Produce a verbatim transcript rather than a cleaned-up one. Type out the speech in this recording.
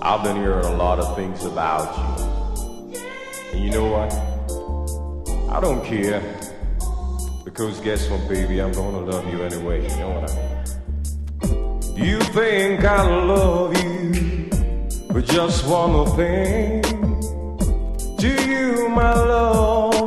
I've been hearing a lot of things about you. And you know what? I don't care. Because guess what, baby? I'm gonna love you anyway. You know what I mean? You think I love you for just one more thing? To you, my love